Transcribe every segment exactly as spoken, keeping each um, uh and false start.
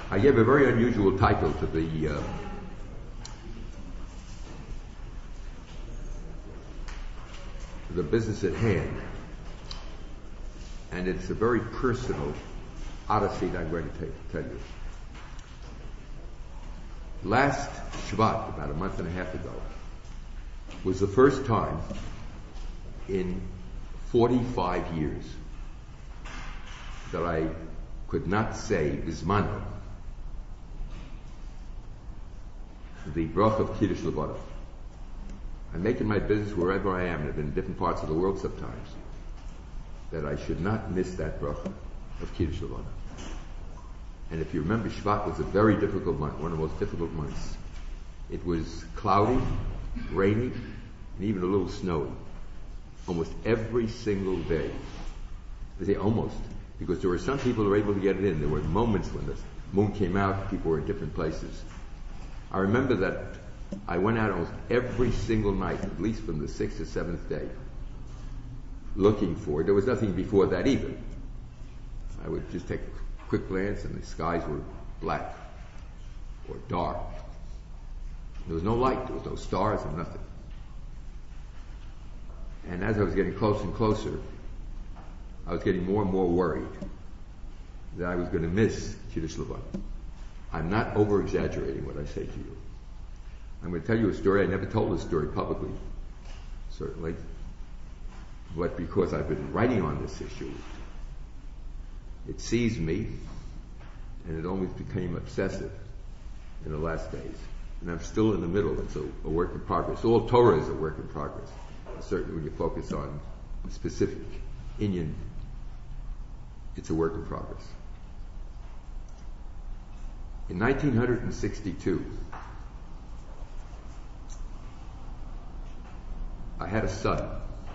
I gave a very unusual title to the uh, the business at hand, and it's a very personal odyssey that I'm going to tell you. Last Shabbat, about a month and a half ago, was the first time in forty-five years that I could not say Bismano, the bracha of Kiddush Levana. I'm making my business wherever I am, and I've been in different parts of the world sometimes, that I should not miss that bracha of Kiddush Levana. And if you remember, Shvat was a very difficult month, one of the most difficult months. It was cloudy, rainy, and even a little snowy. Almost every single day. I say almost, because there were some people who were able to get it in. There were moments when the moon came out, people were in different places. I remember that I went out almost every single night, at least from the sixth or seventh day, looking for it. There was nothing before that either. I would just take a quick glance and the skies were black or dark. There was no light, there was no stars and nothing. And as I was getting closer and closer, I was getting more and more worried that I was going to miss Kiddush Levana. I'm not over-exaggerating what I say to you. I'm going to tell you a story. I never told this story publicly, certainly. But because I've been writing on this issue, it seized me, and it almost became obsessive in the last days. And I'm still in the middle. It's a, a work in progress. All Torah is a work in progress. Certainly when you focus on a specific inyan, it's a work in progress. In nineteen sixty-two, I had a son.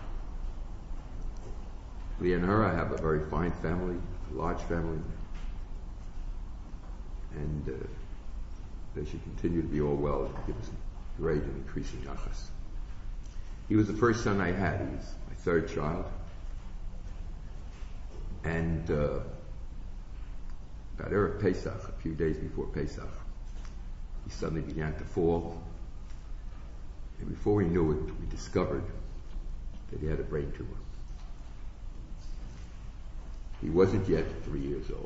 Leah and her, I have a very fine family, a large family, and uh, they should continue to be all well and give us great and increasing yachas. He was the first son I had. He was my third child. And uh, about Erev Pesach, a few days before Pesach, he suddenly began to fall. And before we knew it, we discovered that he had a brain tumor. He wasn't yet three years old.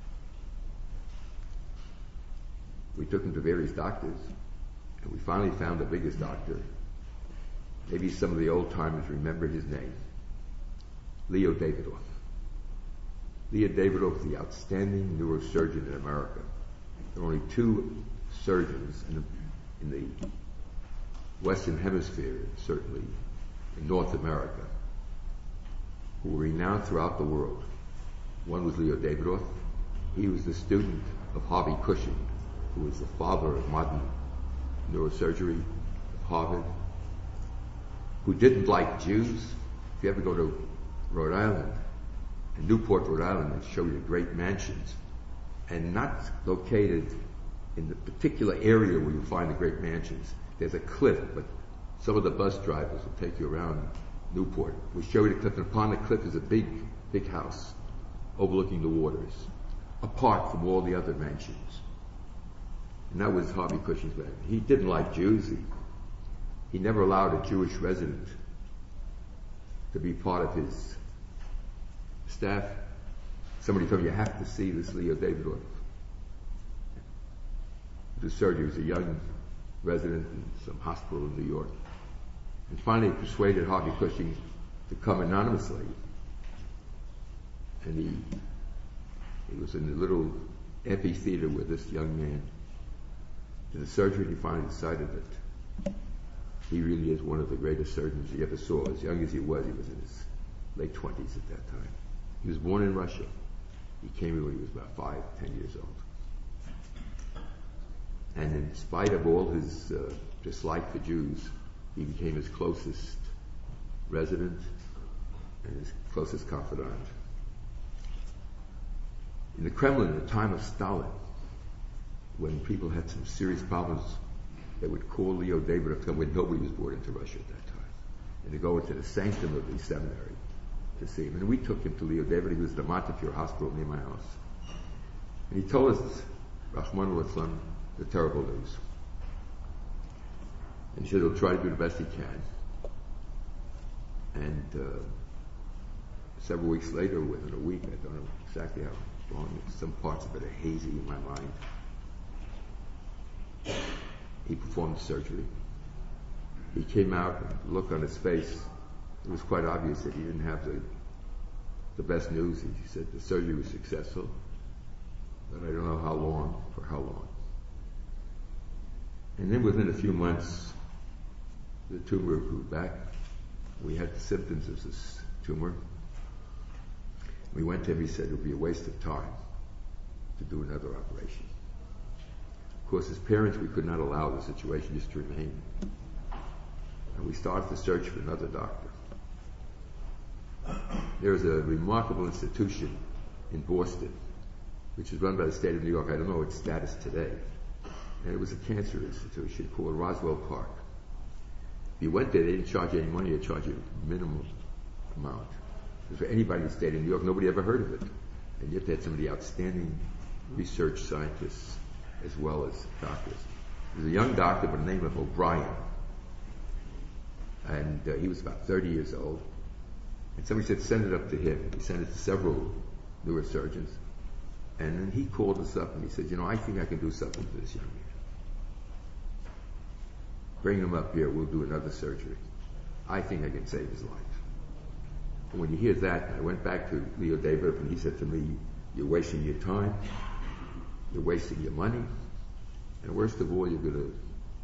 We took him to various doctors, and we finally found the biggest doctor. Maybe some of the old-timers remember his name. Leo Davidoff. Leo Davidoff, the outstanding neurosurgeon in America. There are only two surgeons in the, in the Western Hemisphere, certainly in North America, who were renowned throughout the world. One was Leo Davidoff. He was the student of Harvey Cushing, who was the father of modern neurosurgery at Harvard, who didn't like Jews. If you ever go to Rhode Island, in Newport, Rhode Island, they show you great mansions, and not located in the particular area where you find the great mansions. There's a cliff, but some of the bus drivers will take you around Newport. We show you the cliff, and upon the cliff is a big, big house overlooking the waters, apart from all the other mansions. And that was Harvey Cushing's man. He didn't like Jews. He, he never allowed a Jewish resident to be part of his staff. Somebody told me, you have to see this Leo Davidoff. The surgery was a young resident in some hospital in New York. And finally persuaded Harvey Cushing to come anonymously. And he, he was in the little amphitheater with this young man. In the surgery, he finally decided that he really is one of the greatest surgeons he ever saw. As young as he was, he was in his late twenties at that time. He was born in Russia. He came here when he was about five, ten years old. And in spite of all his uh, dislike for Jews, he became his closest resident and his closest confidant. In the Kremlin, at the time of Stalin, when people had some serious problems, they would call Leo Davidoff to come when nobody was born into Russia at that time, and to go into the sanctum of the seminary to see him. And we took him to Leo Davidoff. He was at the Montefiore Hospital near my house. And he told us Rahman al-Islam, the terrible news. And he said he'll try to do the best he can. And uh, several weeks later, within a week, I don't know exactly how long, some parts of it are hazy in my mind, he performed the surgery. He came out, and the look on his face, it was quite obvious that he didn't have the the best news. He said the surgery was successful, but I don't know how long, for how long. And then within a few months, the tumor grew back. We had the symptoms of this tumor. We went to him, he said it would be a waste of time to do another operation. Of course, as parents, we could not allow the situation just to remain. And we started the search for another doctor. There's a remarkable institution in Boston, which is run by the state of New York. I don't know its status today. And it was a cancer institution called Roswell Park. If you went there, they didn't charge you any money, they charged you a minimum amount. Because for anybody in the state of New York, nobody ever heard of it. And yet they had some of the outstanding research scientists as well as doctors. There was a young doctor by the name of O'Brien. And uh, he was about thirty years old. And somebody said, send it up to him. He sent it to several neurosurgeons. And then he called us up and he said, you know, I think I can do something for this young man. Bring him up here, we'll do another surgery. I think I can save his life. And when you hear that, I went back to Leo Davidoff and he said to me, you're wasting your time, you're wasting your money, and worst of all, you're going to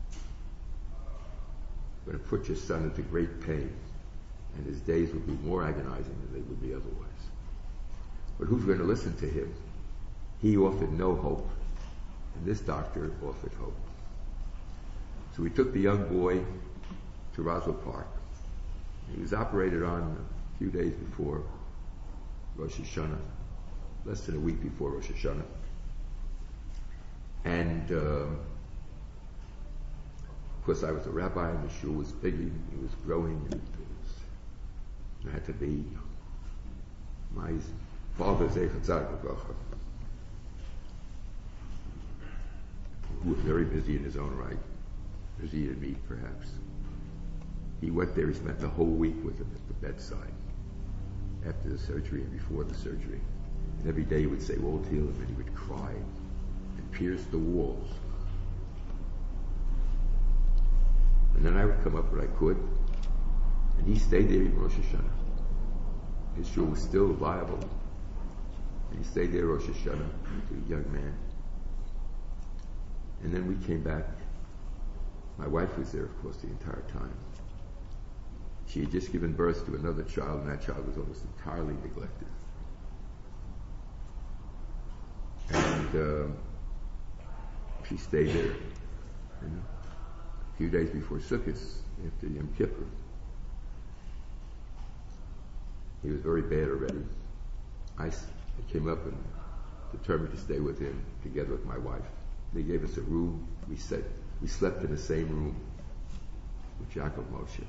going to put your son into great pain, and his days will be more agonizing than they would be otherwise. But who's going to listen to him? He offered no hope, and this doctor offered hope. So we took the young boy to Roswell Park. He was operated on a few days before Rosh Hashanah, less than a week before Rosh Hashanah. And uh, of course I was a rabbi and the shul was big, it was growing, and it, was, it had to be my father, Zecher Tzaddik Levracha, who was very busy in his own right, busier than me perhaps. He went there, he spent the whole week with him at the bedside, after the surgery and before the surgery. And every day he would say, "Woe to him," and he would cry and pierce the walls. And then I would come up when I could, and he stayed there in Rosh Hashanah. His shul was still viable. And he stayed there Rosh Hashanah, a young man. And then we came back. My wife was there, of course, the entire time. She had just given birth to another child, and that child was almost entirely neglected. And uh, she stayed there. And a few days before Sukkot, after Yom Kippur, he was very bad already. I, I came up and determined to stay with him together with my wife. They gave us a room. We sat, we slept in the same room with Yaakov Moshe.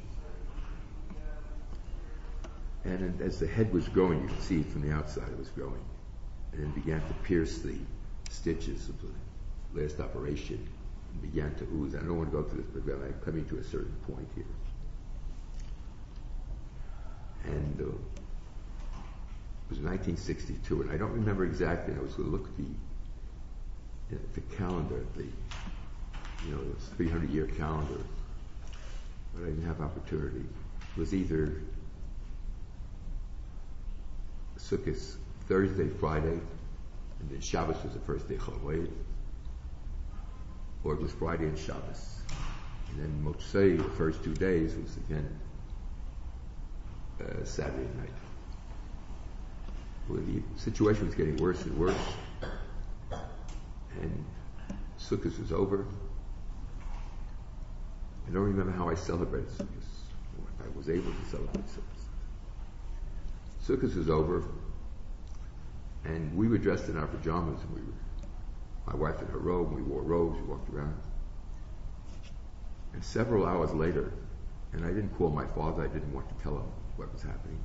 And as the head was growing, you could see it from the outside, it was growing. And then began to pierce the stitches of the last operation and began to ooze. I don't want to go through this, but I'm coming to a certain point here. And uh, it was nineteen sixty-two, and I don't remember exactly. I was going to look at the, you know, the calendar, the you know, this three hundred year calendar, but I didn't have opportunity. It was either Sukkot Thursday, Friday, and then Shabbos was the first day Chol Moed, or it was Friday and Shabbos, and then Motzei, the first two days, was again uh, Saturday night. Well, the situation was getting worse and worse, and Sukkot was over. I don't remember how I celebrated Sukkot, or if I was able to celebrate Sukkot. Sukkot was over, and we were dressed in our pajamas, and we were, my wife in her robe, we wore robes, we walked around. And several hours later, and I didn't call my father, I didn't want to tell him what was happening.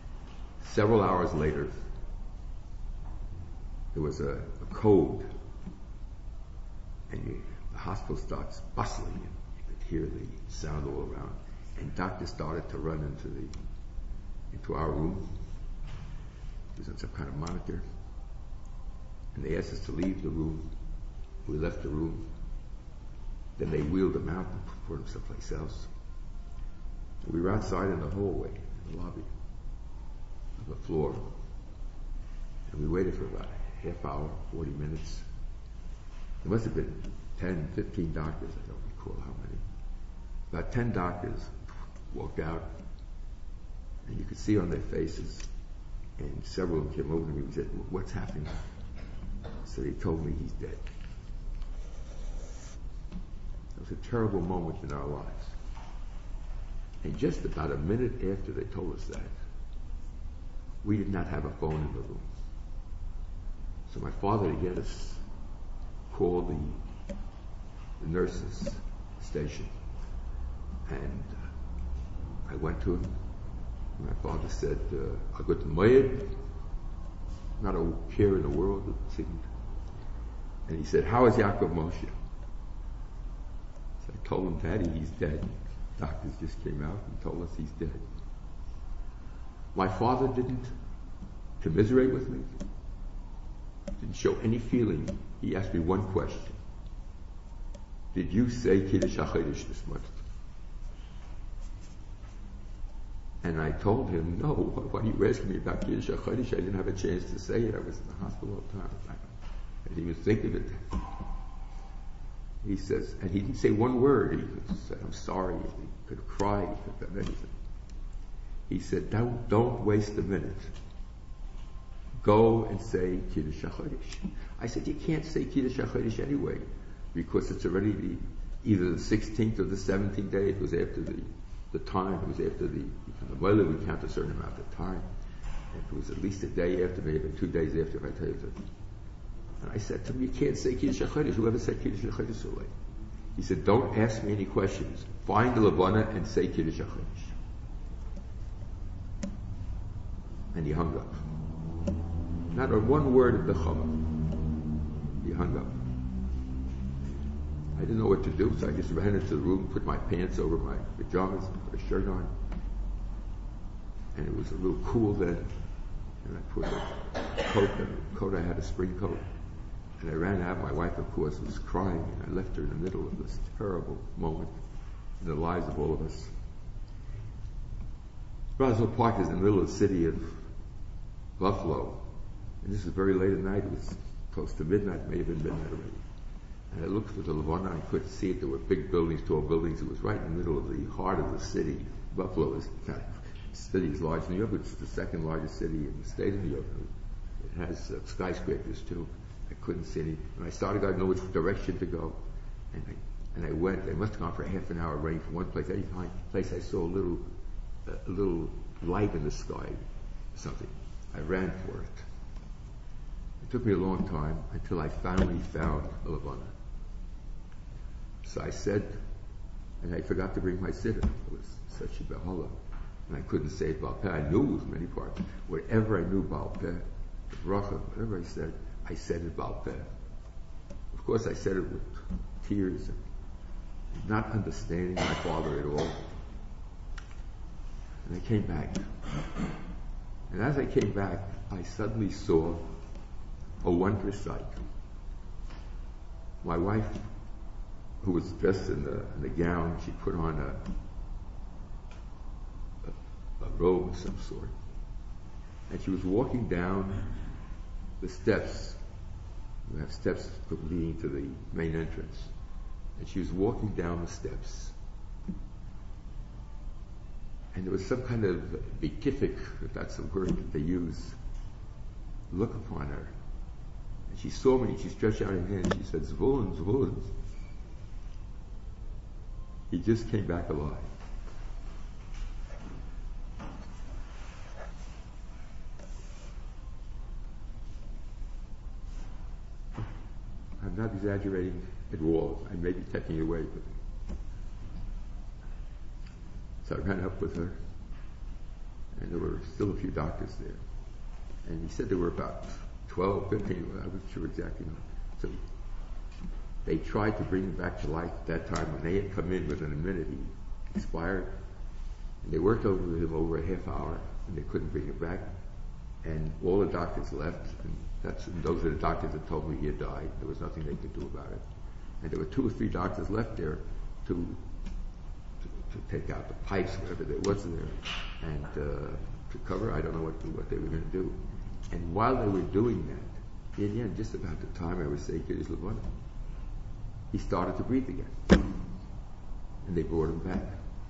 Several hours later, there was a, a code and you, the hospital starts bustling, and you could hear the sound all around. And doctors started to run into the into our room. It was on some kind of monitor, and they asked us to leave the room. We left the room. Then they wheeled him out and put him someplace else. We were outside in the hallway, in the lobby, on the floor. And we waited for about a half hour, forty minutes. There must have been ten, fifteen doctors, I don't recall how many. About ten doctors walked out, and you could see on their faces, and several of them came over to me and said, "What's happening?" So they told me he's dead. It was a terrible moment in our lives. And just about a minute after they told us that, we did not have a phone in the room. So my father, to get us, called the, the nurses station. And uh, I went to him. My father said, uh, "I got to Moed." Not a care in the world, it seemed. And he said, "How is Yaakov Moshe?" So I told him, "Daddy, he's dead." Doctors just came out and told us he's dead. My father didn't commiserate with me, didn't show any feeling. He asked me one question. "Did you say Kiddush HaChodesh this morning?" And I told him, "No, why are you asking me about Kiddush HaChodesh? I didn't have a chance to say it. I was in the hospital all the time. I didn't even think of it." He says, and he didn't say one word. He said, "I'm sorry." He could have cried. He could have done anything. He said, don't, don't waste a minute. Go and say Kiddush HaChodesh. I said, "You can't say Kiddush HaChodesh anyway, because it's already the, either the sixteenth or the seventeenth day. It was after the, the time. It was after the, from the Moed, we count a certain amount of time. If it was at least a day after, maybe two days after, if I tell you that." And I said to him, "You can't say Kiddush HaChodesh. Whoever said Kiddush HaChodesh already?" He said, "Don't ask me any questions. Find the Levana and say Kiddush HaChodesh." And he hung up. Not a one word of the Chama. He hung up. I didn't know what to do, so I just ran into the room, put my pants over my pajamas, put a shirt on. And it was a little cool then. And I put a coat, a coat I had, a spring coat. And I ran out. My wife, of course, was crying, and I left her in the middle of this terrible moment in the lives of all of us. Roswell Park is in the middle of the city of Buffalo. And this was very late at night. It was close to midnight. It may have been midnight already. And I looked for the Levana. I couldn't see it. There were big buildings, tall buildings. It was right in the middle of the heart of the city. Buffalo is not a city as large as New York, but it's the second largest city in the state of New York. It has uh, skyscrapers too. I couldn't see any. And I started, I didn't know which direction to go. And I, and I went. I must have gone for half an hour running from one place. Any place I saw a little, uh, a little light in the sky, something. I ran for it. It took me a long time until I finally found a Levana. So I said, and I forgot to bring my siddur. It was such a behola. And I couldn't say it Baal Peh. I knew it was many parts. Whatever I knew Baal Peh, the bracha, whatever I said, I said it Baal Peh. Of course, I said it with tears, and not understanding my father at all. And I came back. And as I came back, I suddenly saw a wondrous sight. My wife, who was dressed in the, in the gown, she put on a, a, a robe of some sort. And she was walking down the steps. We have steps leading to the main entrance. And she was walking down the steps. And there was some kind of beatific, if that's the word that they use, look upon her. And she saw me, and she stretched out her hand, and she said, "Zvulun, Zvulun." He just came back alive. I'm not exaggerating at all. I may be taking it away, but so I ran up with her, and there were still a few doctors there. And he said there were about twelve, fifteen, I wasn't sure exactly. So They tried to bring him back to life at that time when they had come in within a minute. He expired. And they worked over him over a half hour, and they couldn't bring him back. And all the doctors left, and that's and those are the doctors that told me he had died. There was nothing they could do about it. And there were two or three doctors left there to to, to take out the pipes, whatever there was in there, and uh, to cover. I don't know what what they were going to do. And while they were doing that, in the end, just about the time I was saying Kiddush Levana, he started to breathe again, and they brought him back.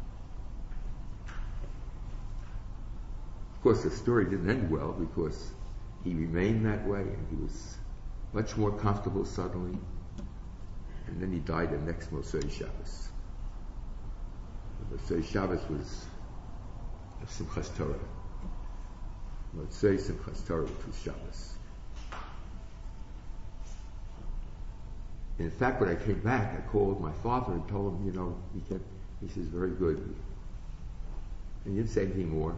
Of course, the story didn't end well because he remained that way, and he was much more comfortable suddenly. And then he died the next Mosei Shabbos. The Mosei Shabbos was a Simchas Torah. Mosei Simchas Torah, which was Shabbos. And in fact, when I came back, I called my father and told him, you know, he kept, he says, very good. And he didn't say anything more.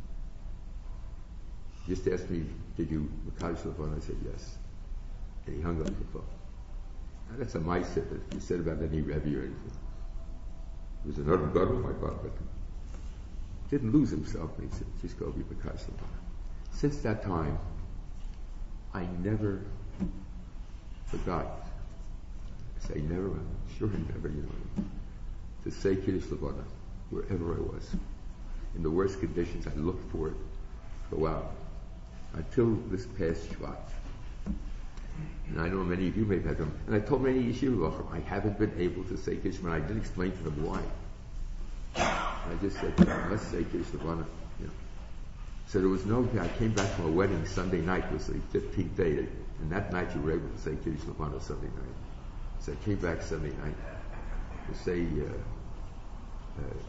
He just asked me, did you Mekadosh Levana? I said, yes. And he hung up the phone. Now, that's a mice that you said about any Rebbe or anything. It was another God of my God, but didn't lose himself. And he said, just go be Mekadosh Levana. Since that time, I never forgot. I say never, I'm sure I never, you know, to say Kiddush Levana wherever I was. In the worst conditions, I looked for it, go out. Until this past Shvat. And I know many of you may have had them. And I told many Yeshiva, I haven't been able to say Kiddush Levana. I did explain to them why. I just said, I must say Kiddush Levana. You know. So there was no, I came back from a wedding Sunday night, it was the fifteenth day, and that night you were able to say Kiddush Levana Sunday night. So I came back Sunday night to say uh, uh,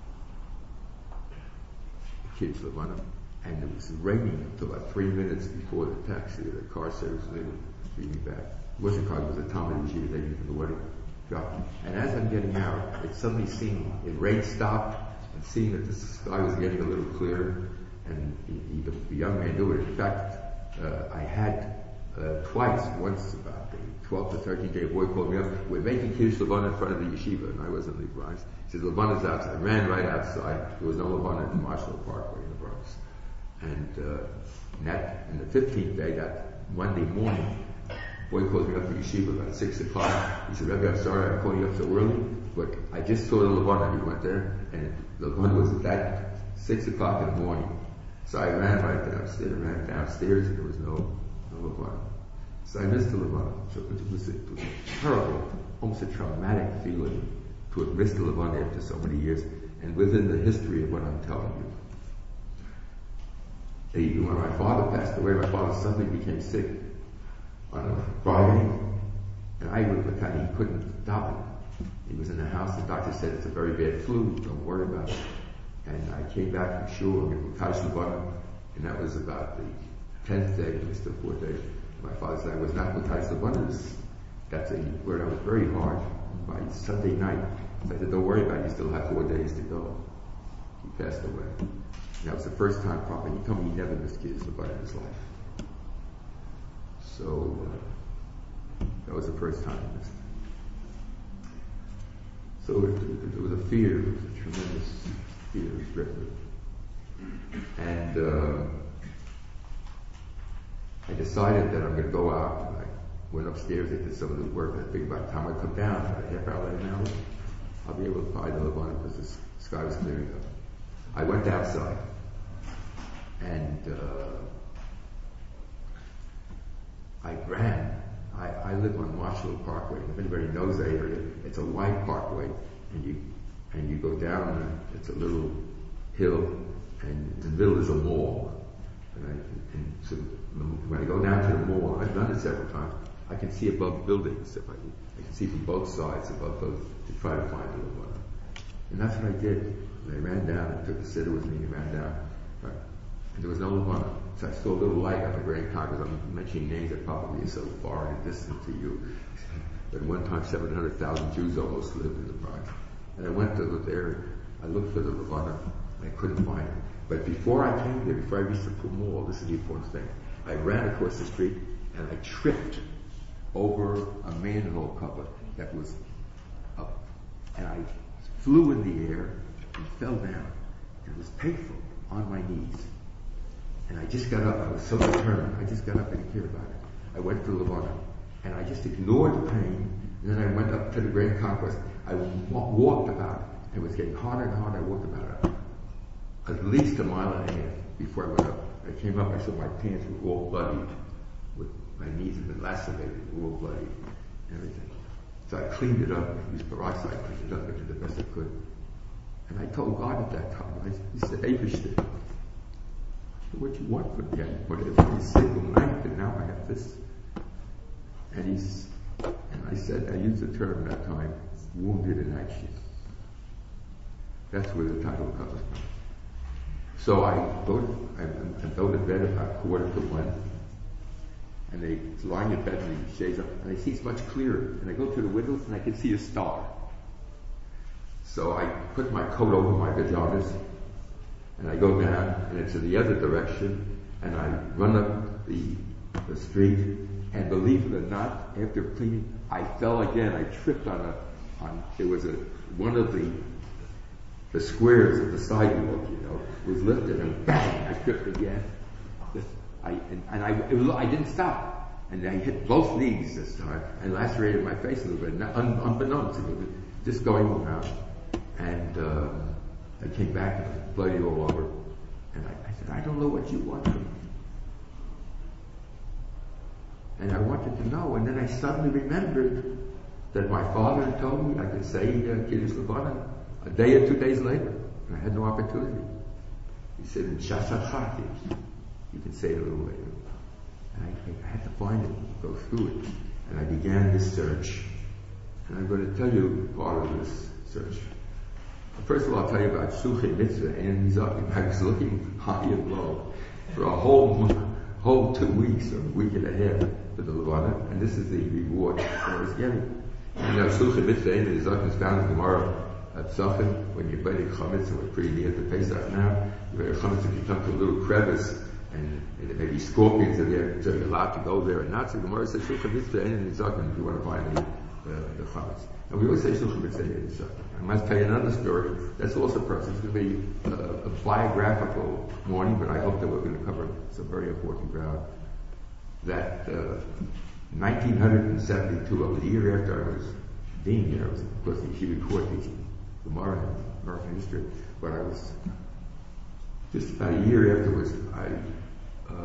Kiddush Levana. And it was raining until about three minutes before the taxi, the car service was able to bring me back. It wasn't a car, it was a Talmud Yeshiva taking me from the wedding shop. And as I'm getting out, it suddenly seemed, the rain stopped, and seeing that the sky was getting a little clearer, and he, he, the, the young man knew it. In fact, uh, I had uh, twice, once about the twelfth to thirteenth day, a boy called me up, we're making Kiddush Levana in front of the yeshiva, and I wasn't in the Bronx. He said, Levana's outside. I ran right outside. There was no Levana in Marshall Parkway in the Bronx. And, uh, and that, and the fifteenth day, that Monday morning, boy called me up to yeshiva about six o'clock. He said, Rebbe, I'm sorry I'm calling you up so early, but I just saw the Levana. He went there, and the Levana was at that six o'clock in the morning. So I ran right downstairs, ran downstairs, and there was no, no Levana. So I missed the Levana. So it was, a, it was a terrible, almost a traumatic feeling to have missed the Levana after so many years, and within the history of what I'm telling you. When my father passed away, my father suddenly became sick on a Friday, and I was the kind of, he couldn't stop it. He was in the house, the doctor said it's a very bad flu, don't worry about it. And I came back from shul, and Mekadosh Levana, and that was about the tenth day, it was still four days. My father said I was not Mekadosh Levana. That's a word I was very hard by Sunday night. So I said, don't worry about it, you still have four days to go. He passed away. And that was the first time probably, he told me he never missed Kiddush Levana in his life. So, uh, that was the first time he missed it. So it, it, it was a fear, it was a tremendous fear of Britain. And uh, I decided that I'm going to go out, and I went upstairs, I did some of the work, and I figured by the time I come down, about a half hour later now, I'll be able to find the Levana because the sky was clearing up. I went outside, and uh, I ran. I, I live on Marshall Parkway. If anybody knows that area, it's a wide parkway, and you and you go down, and it's a little hill, and in the middle is a mall. And, I, and so when I go down to the mall, I've done it several times, I can see above buildings. If I, I can see from both sides above those to try to find the Levana. And that's what I did. And I ran down, I took the sitter with me and ran down. Right. And there was no Levana. So I saw a little light up the Grand Congress. I'm mentioning names that probably are so far and distant to you. But at one time, seven hundred thousand Jews almost lived in the Bronx. And I went to there, I looked for the Levana, and I couldn't find it. But before I came there, before I reached the Pool Mall, this is the important thing. I ran across the street, and I tripped over a manhole cover that was up. And I flew in the air and fell down. It was painful on my knees. And I just got up. I was so determined. I just got up. I didn't care about it. I went to Levana. And I just ignored the pain. And then I went up to the Grand Conquest. I walked about it. It was getting harder and harder. I walked about it. At least a mile and a half before I went up. I came up. I saw my pants were all bloodied. With my knees had been lacerated. All bloody. And everything. So I cleaned it up. I used peroxide. I cleaned it up. I did the best I could. And I told God at that time. I, he said, Eibishter, what you want from me? I put every single night, and now I have this. And he's, and I said, I used the term that time, wounded in action. That's where the title comes from. So I go to, I, I go to bed about quarter to one, and they lying in bed and he shades up, and I see it's much clearer. And I go to the windows and I can see a star. So I put my coat over my pajamas, and I go down, and it's in the other direction, and I run up the, the street, and believe it or not, after cleaning, I fell again. I tripped on a, on, there was a, one of the, the squares of the sidewalk, you know, was lifted, and bang, I tripped again. This, I, and, and I, it was, I didn't stop, and I hit both knees this time, and lacerated my face a little bit, un, unbeknownst to me, just going around, and, uh, I came back and I was bloody all over. And I, I said, I don't know what you want from me. And I wanted to know. And then I suddenly remembered that my father had told me I could say uh, Kiddush Levana a day or two days later. And I had no opportunity. He said, in Shashat Chativ, you can say it a little later. And I, I had to find it, go through it. And I began this search. And I'm going to tell you part of this search. First of all, I'll tell you about Shulchan Mitzvah and Nizak. I was looking high and low for a whole whole two weeks or a week and a half for the Levana, and this is the reward that I was getting. And now Shulchan Mitzvah and Nizak is found in Gemara at Tzafin. When you're building chametz, and we're pretty near to Pesach now, you build chametz if you come to a little crevice, and, and there may be scorpions in there, so you're allowed to go there and not. So Gemara says Shulchan Mitzvah and Nizak if you want to find the, uh, the chametz. And we always say Shulchan Mitzvah and Nizak. I must tell you another story that's also personal. It's going to be a, a biographical morning, but I hope that we're going to cover some very important ground. That uh, nineteen seventy-two, of the year after I was dean here, I was, of course, the Yeshiva Court teaching Gemara and American history, but I was just about a year afterwards, I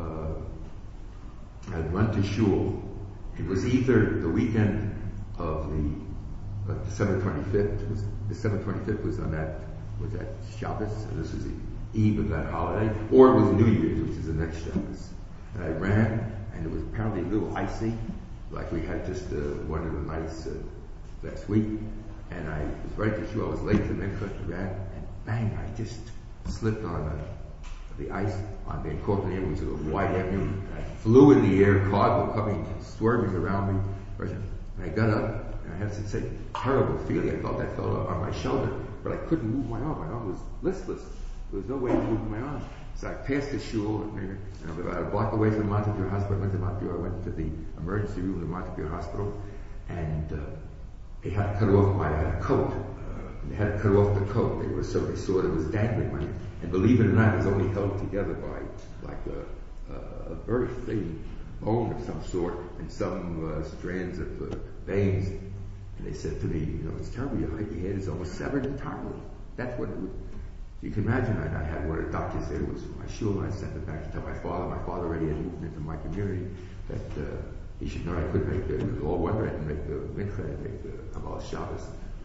uh, I'd run to shul. It was either the weekend of the uh, December twenty-fifth, was December twenty-fifth was on that, was that Shabbos, and this was the eve of that holiday, or it was New Year's, which is the next Shabbos. And I ran, and it was apparently a little icy, like we had just uh, one of the nights uh, last week, and I was right to shul. I was late to Mincha, I ran, and bang, I just slipped on the, the ice on the Cortland Avenue, which was a wide avenue, and I flew in the air, cars were coming, swerving around me, and I got up, and I had to say, terrible feeling. I felt that fell on my shoulder, but I couldn't move my arm. My arm was listless. There was no way to move my arm. So I passed the shul, and I was about a block away from Montefiore Hospital. I went to Montefiore. I went to the emergency room of the Montefiore Hospital, and uh, they had to cut off my uh, coat. They had to cut off the coat. They were so they saw it was dangling. My, and believe it or not, it was only held together by like a, a, a very thin bone of some sort and some uh, strands of uh, veins. And they said to me, you know, it's terrible, your head is almost severed entirely. That's what it would, you can imagine. I, I had one of the doctors there, it was my shul, and I sent it back to tell my father. My father already had moved into my community, that uh, he should know I could make the, it was all wonder I could make the mincha and make the Kabbalah Shabbos.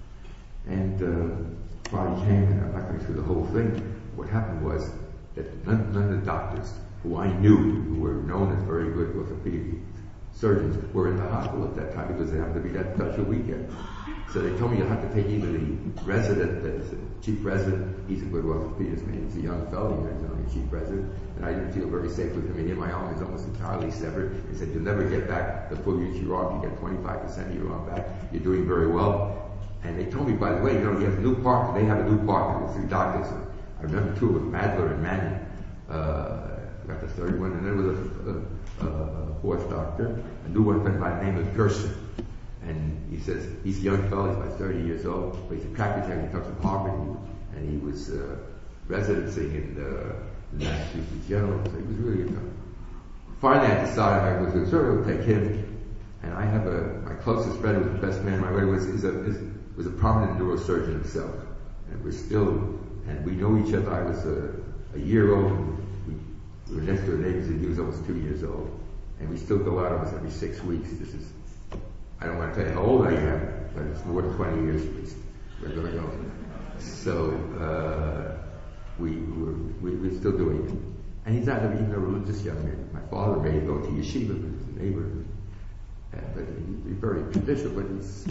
And uh, while he came, and I'm not going through the whole thing, what happened was that none, none of the doctors who I knew, who were known as very good orthopedic surgeons, were in the hospital at that time because they happened to be that special weekend. So they told me you'll have to take either the resident, the chief resident, he's a good orthopedist, man, he's a young fellow, he's only chief resident, and I didn't feel very safe with him. And here my arm is almost entirely severed. He said, you'll never get back the full use of your arm, you get twenty-five percent of your arm back, you're doing very well. And they told me, by the way, you know, he has a new partner, they have a new partner, the three doctors. I remember two of them, Madler and Manning, uh, got the third one, and there was a, a uh, a fourth doctor, a new one by the name of Gerson. And he says, he's a young fellow, he's about thirty years old, but he's a practice he comes from Harvard, and he was uh, residencing in uh, the Massachusetts General, so he was really a young. Finally, I decided I was going to sort of take him, and I have a, my closest friend, who was the best man in my way, was, is a, is, was a prominent neurosurgeon himself. And we're still, and we know each other. I was a, a year old, and we, we were next door neighbors, and he was almost two years old. And we still go out almost every six weeks. This is, I don't want to tell you how old I am, but it's more than twenty years at least. We're going to go. So, uh, we, we're, we, we're still doing it. And he's not even a religious young man. My father made him go to yeshiva, but he's a neighbor. Uh, but he's very traditional, but it's,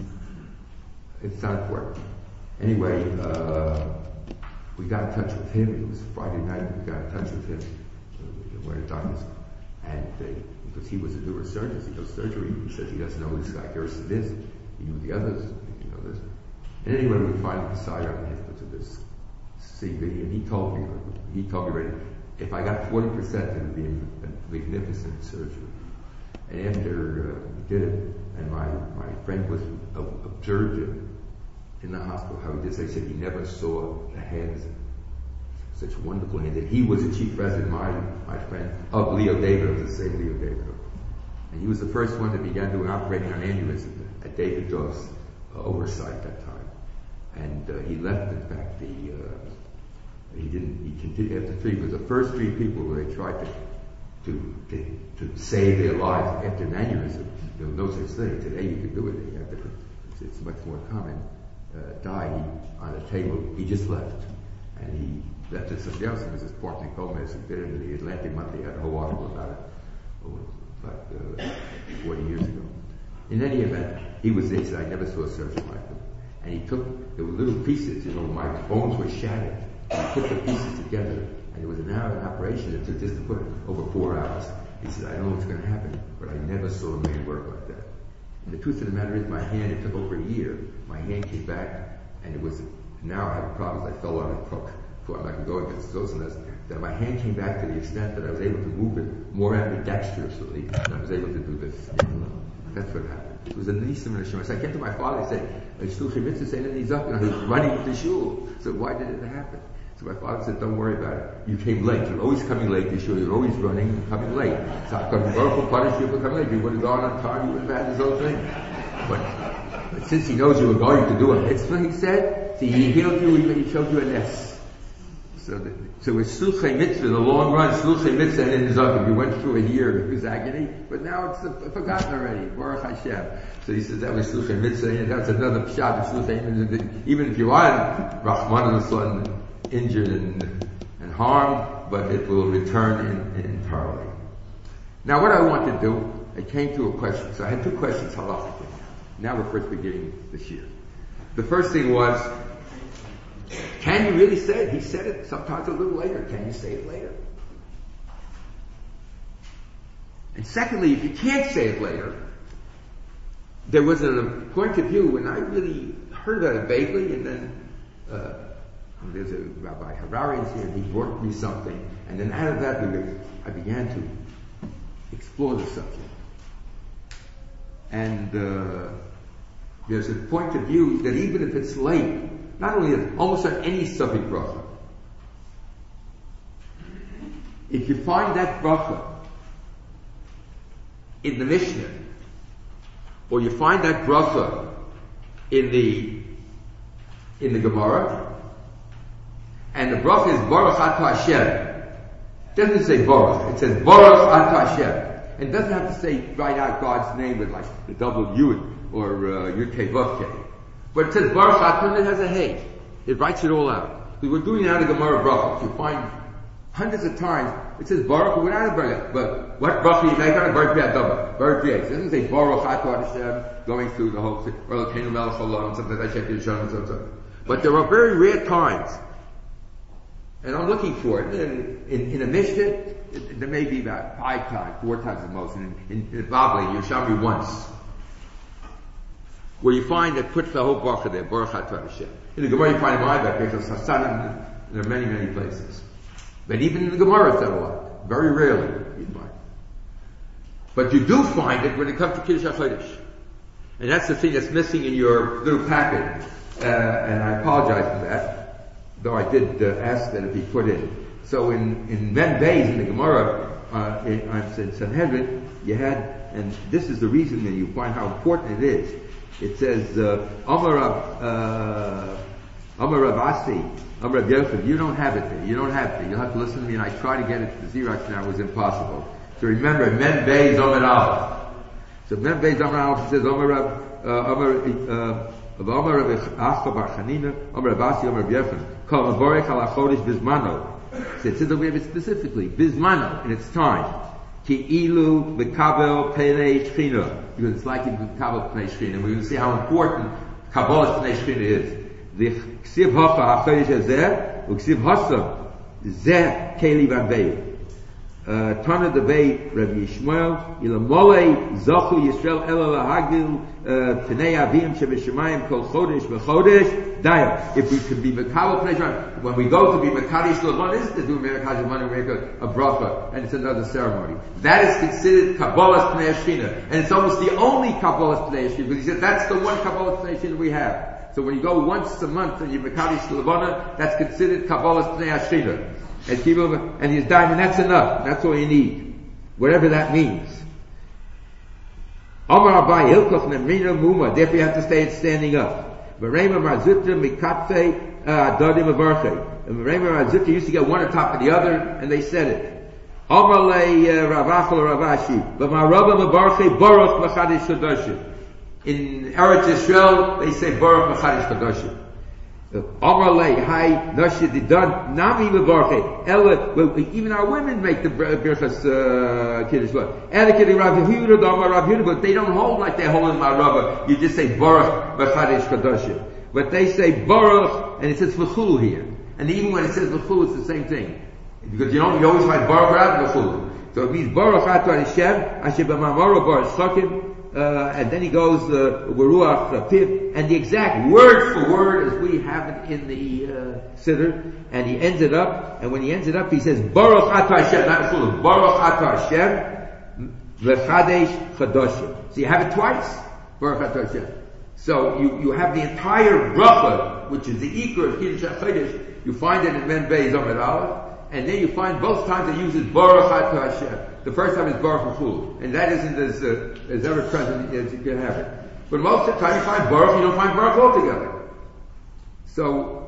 it's not important. Anyway, uh, we got in touch with him. It was Friday night, we got in touch with him. Uh, where the doctors, and uh, because he was a neurosurgeon, he does surgery. He says he doesn't know who this guy Gerson is. He knew the others, you know this. And anyway, we finally decided on his to this C V, and he told me, he told me right, if I got forty percent, it would be a magnificent surgery. And after uh, we did it, and my, my friend was uh, observed it in the hospital, how he did say, he said he never saw the hands, such wonderful hands. That he was the chief resident, my, my friend, of Leo Davidoff, the same Leo Davidoff. And he was the first one that began doing operating on aneurysm at Davidoff's uh, oversight that time. And uh, he left, in fact, the, uh, he didn't, he continued after three, he was the first three people where they tried to, to, to, to save their lives after an aneurysm. There was no such thing. Today you could do it. You have to, it's, it's much more common. Uh, died he, on a table, he just left. And he left it to somebody else. It was this Portland Gomez who did it in the Atlantic Monthly, had a whole article about it, oh, about uh, forty years ago. In any event, he was there. He said, I never saw a surgeon like him. And he took, there were little pieces, you know, my bones were shattered. And he put the pieces together, and it was an hour of operation. It took just to put it over four hours. He said, I don't know what's going to happen, but I never saw a man work like that. And the truth of the matter is, my hand, it took over a year. My hand came back, and it was, now I have problems. I fell on a hook before I could go against those, and that my hand came back to the extent that I was able to move it more ambidextrously, and I was able to do this. That's what happened. It was a nisim and a shema. So I came to my father and said, Shluchim Mitzvah saying that he's up, and I was running to shul. So why did it happen? So my father said, don't worry about it. You came late. You're always coming late to shul. You're always running and coming late. So I couldn't go for punish you for coming late. You would have gone on time. You would have had this whole thing. But, but since he knows you were going to do a mitzvah, he said, see, he healed you, he showed you a nest. So, the, so it's Shluchim Mitzvah, in the long run, Shluchim Mitzvah and in Zakim. You went through a year of his agony, but now it's uh, forgotten already. Baruch Hashem. So he says that was Shluchim Mitzvah, and that's another pshat of Shluchim Mitzvah. Even if you are Rahman al injured and, and harmed, but it will return in, in entirely. Now what I want to do, I came to a question. So I had two questions halachically. Now we're first beginning this year. The first thing was, can you really say it? He said it sometimes a little later. Can you say it later? And secondly, if you can't say it later, there was a point of view when I really heard about it vaguely, and then uh, there's a Rabbi Harari here, and he brought me something, and then out of that I began to explore the subject. And uh, there's a point of view that even if it's late, not only that, almost on any subject bracha, if you find that bracha in the Mishnah, or you find that bracha in the in the Gemara, and the bracha is Baruch Atah Hashem, it doesn't say Baruch, it says Baruch Atah Hashem. And it doesn't have to say write out God's name with like the double Yud or uh, Yud Kei Vav Kei. But it says Baruch Atah, it has a hey. It writes it all out. We were doing now the Gemara brachas. You find hundreds of times it says Baruch without a bracha. But what bracha you make on it? Baruch B'Adam. Baruch B'Yetz. It doesn't say Baruch Atah Hashem going through the whole thing. Or Elokeinu Melech Haolam, something like that. Something. But there are very rare times, and I'm looking for it in, in, in a Mishnah. It, there may be about five times, four times at most. In, in, in Bavli, Yerushalmi once, where you find that puts the whole bracha there, Baruch Atah Hashem. In the Gemara you find in Ma'aber, there's a Hasan, there are many, many places. But even in the Gemara it's not a lot. Very rarely you find. But you do find it when it comes to Kiddush HaChodesh. And that's the thing that's missing in your little packet. Uh, and I apologize for that, though I did uh, ask that it be put in. So in, in Men Beis, in the Gemara, uh, in, in Sanhedrin, you had, and this is the reason that you find how important it is. It says, uh, Amar Rav, Amar Rav Asi, Amar Rav Yosef, you don't have it there. You don't have it there. You'll have to listen to me, and I tried to get it to Xerox now, it was impossible. So remember, Men Beis, Amar Aleph. So Men Beis, Amar Aleph says, Amar Rav, Amar, Amar Rav Achba Bar Chanina, Amar Rav Asi, Amar Rav Yosef, Kol Mavorech Al HaChodesh Bizmano. So it says that we have it specifically, Bizmano, in its time. Ki ilu v'kabel penei shchina, because it's like in kabel penei shchina. We're going to see how important kabbalah penei shchina is. The ksiv hacha hachodesh hazeh, uksiv hasam zeh keli vanvei. Tana devei Rabbi Yishmael ilamolei zachu Yisrael ela lahagil penei avim shebeshemayim kol chodesh v'chodesh dayam. If we could be mekabel penei shchina, when we go to be mekadosh l'man, isn't it? Do mekadosh l'man and make a, a bracha, and it's another ceremony. That is considered kabbalah penei shchina, and it's almost the only kabbalah penei shchina. Because he said that's the one kabbalah penei shchina we have. So when you go once a month and you mekadosh l'man, that's considered kabbalah penei shchina. And people, and he's dying, and that's enough. That's all you need. Whatever that means. Amar Abai Hilkoch Nemrina Muma. Therefore you have to stay standing up. Merema Marzutra Mikatfe Adodim Avarche. And Merema Marzutra used to get one on top of the other, and they said it. Amar Le Ravachol Ravashi. B'Marabba Mavarche Baruch Machadish Kadoshim. In Eretz Yisrael, they say Baruch Machadish Kadoshim. Amalei, hi, Nashi Didan, Nami Levarche, Ella, even our women make the Birchas Kiddush Love. Ella Kiddush Rav Yehuda, Dama Rav Yehuda, but they don't hold like they hold in Marabba. You just say Baruch B'Chadesh Kadoshim. But they say Baruch, and it says V'chulu here. And even when it says V'chulu, it's the same thing. Because you know, you always find Baruch Rav V'chulu. So it means Baruch Ato Hashem, Asher B'Mamaro Baruch Shakim, Uh, and then he goes, Waruach uh, Piv, and the exact word for word as we have it in the uh, Siddur, and he ends it up, and when he ends it up, he says, Baruch Ato Hashem, not full, Baruch Ato Hashem, V'chadesh Chadoshim. So you have it twice, Baruch Ato Hashem. So you, you have the entire bracha, which is the Iker of Kiddush HaChodesh, you find it in Men Beis Amud Aleph, and then you find both times it uses Baruch Ato Hashem. The first time is Baruch V'chulu, and that isn't as uh, as ever present as you can have it. But most of the time you find Baruch, you don't find Baruch altogether. So,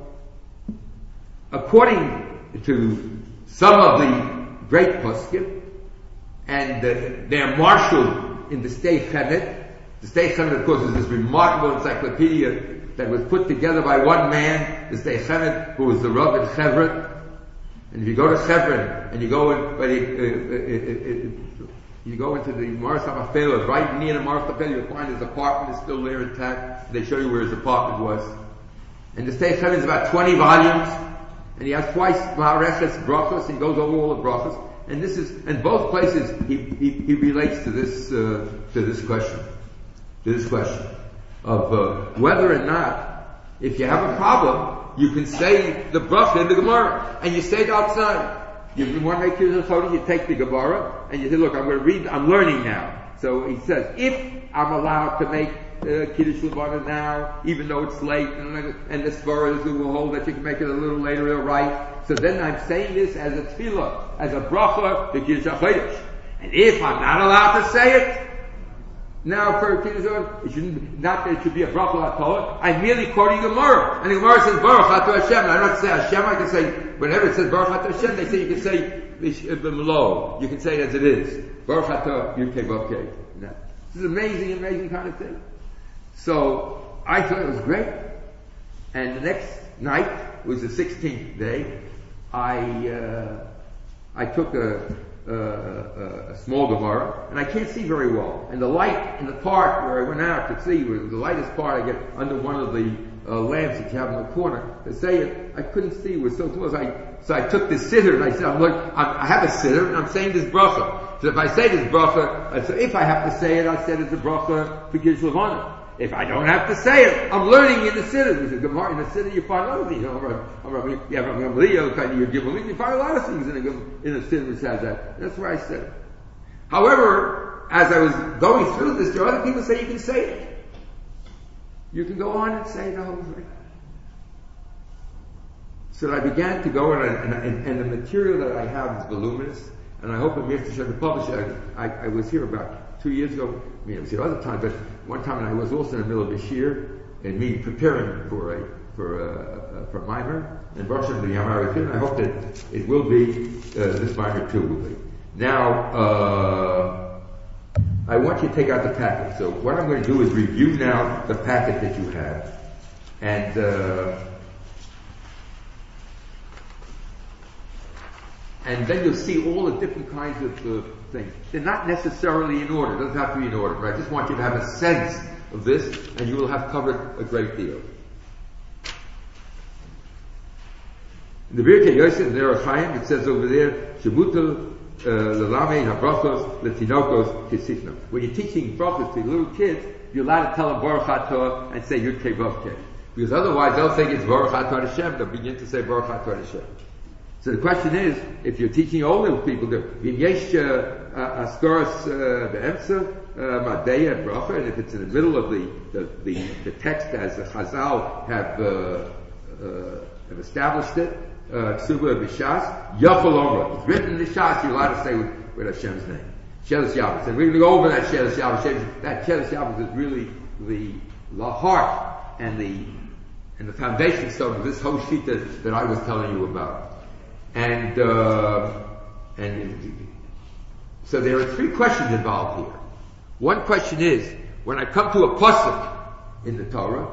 according to some of the great poskim, and uh, they're marshaled in the State Chemet. The State Chemet, of course, is this remarkable encyclopedia that was put together by one man, the State Chemet, who was the Rav in Chevron. And if you go to Chevron and you go in, but it, uh, it, it, it, you go into the Maris HaMachpelah, right near the Maris HaMachpelah, you'll find his apartment is still there intact. They show you where his apartment was. And the State Chevron is about twenty volumes, and he has twice Ma'areches brachos. He goes over all the brachos, and this is, in both places, he he, he relates to this uh, to this question, to this question of uh, whether or not, if you have a problem, you can say the bracha in the Gemara, and you say it outside. You want to make Kiddush HaChodesh, you take the Gemara, and you say, look, I'm going to read, I'm learning now. So he says, if I'm allowed to make uh, Kiddush Levana now, even though it's late, and, and the Svaras who will hold that you can make it a little later, all right. So then I'm saying this as a tefillah, as a bracha to Kiddush HaChodesh. And if I'm not allowed to say it, now for Kiddush HaChodesh, it shouldn't, not that it should be a bracha l'Torah. I'm merely quoting Gemara, and the Gemara says Baruch Ato Hashem. And I don't have to say Hashem. I can say whenever it says Baruch Ato Hashem, they say you can say B'Melo. You can say it as it is. Baruch Ato Yudkei Vavkei. This is an amazing, amazing kind of thing. So I thought it was great. And the next night was the sixteenth day. I uh, I took a. Uh, a, a small Gemara, and I can't see very well. And the light in the part where I went out to see was the lightest part I get under one of the uh, lamps that you have in the corner to say it. I couldn't see; it was so close. I so I took this siddur and I said, "I'm look, I'm, I have a siddur and I'm saying this bracha. So if I say this bracha, I say, if I have to say it, I said it's a bracha for Kiddush Levana. If I don't have to say it, I'm learning in the siddur. There's a Gemara in the siddur. You find other things. You know, you have a Leo kind of you give You find a lot of things in a in a siddur which has that. That's where I said it. However, as I was going through this, there are other people who say you can say it. You can go on and say the whole thing. So I began to go, and, and, and the material that I have is voluminous, and I hope I'm here to show the publisher. I, I, I was here about two years ago. I mean, I was here other times, but one time I was also in the middle of a shir, and me preparing for a for a, for a mimer, and Baruch Hashem, the Yamar, and I hope that it will be, uh, this mimer too will be. Now, uh, I want you to take out the packet. So what I'm going to do is review now the packet that you have, and uh, and then you'll see all the different kinds of uh, things. They're not necessarily in order. It doesn't have to be in order, but I just want you to have a sense of this, and you will have covered a great deal. In the Birkei Yosef, in the Orach Chaim, it says over there, Shemutel L'Lamei HaBrachos L'Tinokos Kisifna. When you're teaching brachos to little kids, you're allowed to tell them Baruch Atah and say Yud Kei Vav Kei. Because otherwise they'll think it's Baruch Atah Hashem. They'll begin to say Baruch Atah Hashem. So the question is, if you're teaching older people, V'im Yesh Askaros Be'emtza Madeya Bracha, and if it's in the middle of the the, the, the text as the Chazal have uh, uh, have established it, Ksuba B'Shas, Yachol Omra. It's written in the Shas, you're allowed to say with, with Hashem's name. Shelas Yabbos. And we're going to go over that Shelas Yabbos. That Shelas Yabbos is really the, the heart and the and the foundation stone of this whole sheet that, that I was telling you about. And uh, and so there are three questions involved here. One question is, when I come to a pasuk in the Torah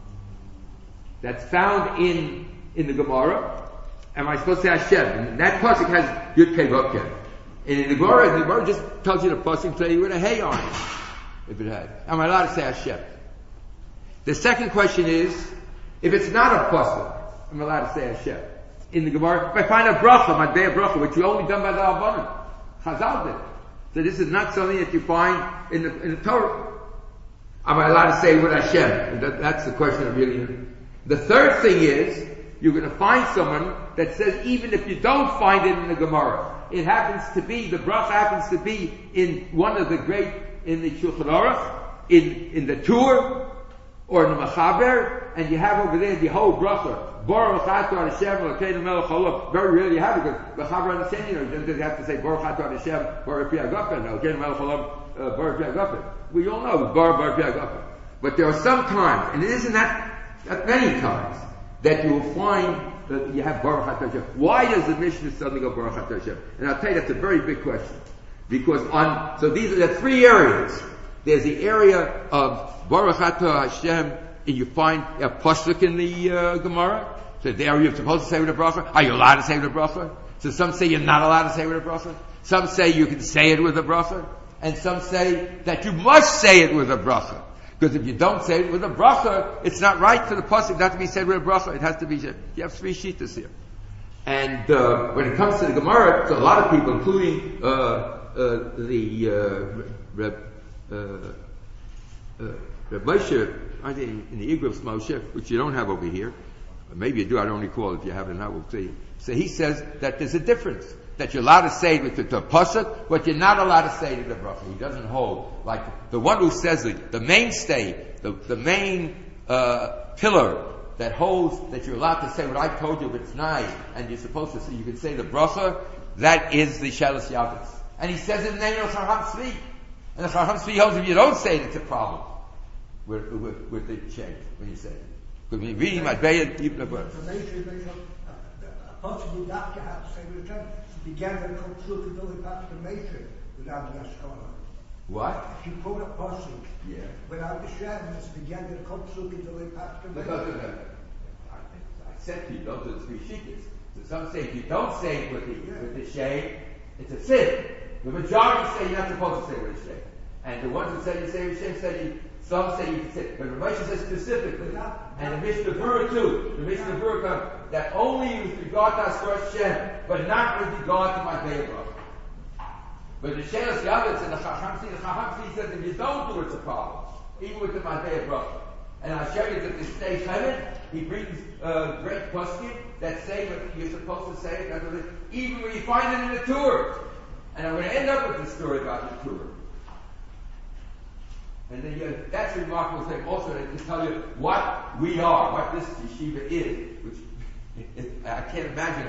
that's found in in the Gemara, am I supposed to say Hashem? And that pasuk has Yud Kei Vav Kei. And in the Gemara, the Gemara just tells you the pasuk, tell you with a hey on it, if it has. Am I allowed to say Hashem? The second question is, if it's not a pasuk, am I allowed to say Hashem? In the Gemara, if I find a bracha, my day of bracha, which you only done by the Rabbanan, Chazal did. So this is not something that you find in the in the Torah. Am I allowed to say with Hashem? And that, that's the question of really. The third thing is, you're going to find someone that says even if you don't find it in the Gemara, it happens to be, the bracha happens to be in one of the great, in the Shulchan Aruch, in, in the Tur, or in the Machaber, and you have over there the whole bracha, Baruch Atah Hashem, Elokeinu melech haolam. Very rarely you have it, because Machaber understands, you know, you don't have to say Baruch Atah Hashem, Baruch Pi Agafen, Elokeinu melech haolam, Baruch Pi Agafen. We all know Baruch Baruch Pi Agafen. But there are some times, and it isn't that, that many times, that you will find that you have Baruch Atah Hashem. Why does the Mishnah suddenly go Baruch Atah Hashem? And I'll tell you that's a very big question. Because on, so these are the three areas. There's the area of Baruch Atah Hashem, and you find a pasuk in the uh, Gemara. So there you're supposed to say with a bracha. Are you allowed to say with a bracha? So some say you're not allowed to say with a bracha. Some say you can say it with a bracha. And some say that you must say it with a bracha. Because if you don't say it with a bracha, it's not right for the pasuk not to be said with a bracha. It has to be said. You have three shittas here. And uh, when it comes to the Gemara, so a lot of people, including uh, uh, the uh, Reb uh, uh, Reb Moshe, I think in the Igros Moshe, which you don't have over here, maybe you do, I don't recall. If you have it now, we'll see. So he says that there's a difference. That you're allowed to say it with the, the pasuk, but you're not allowed to say it in the bracha. He doesn't hold. Like the one who says it, the mainstay, the, the main uh, pillar that holds that you're allowed to say what I told you, but it's nice, and you're supposed to say, you can say the bracha, that is the Shelas Yabbos. And he says it in the name of the Chacham Tzvi. And the Chacham Tzvi holds if you don't say it, it's a problem with, with, with the change when you say it. Because when you're reading my Bayat, even a word. Possibly that you have to say with them began to come through to the past the matrix without the scholar. What? If you put a passing yeah. without the shem, it's began to come through to the past the matrix. I said to you, those are the three shittas. So some say if you don't say it with the yeah. with the shade, it's a sin. The majority say you're not supposed to say with the shade. And the ones who say you say with the shade say you some say you can say, but the Moshe says specifically, and the Mishnah Berurah too, the Mishnah Berurah comes, that only with regard to Askur Hashem, but not with regard to my Be'er Bracha. But the Shelas Yabbos and the Chacham Tzvi, the Chacham Tzvi says if you don't do it, it's a problem, even with the Matei Bracha. And I'll show you that the Shtei Chemet, he brings uh, great poskim that say what you're supposed to say, even when you find it in the Torah. And I'm going to end up with the story about the Torah. And then you, that's a remarkable thing also to tell you what we are, what this yeshiva is, which I can't imagine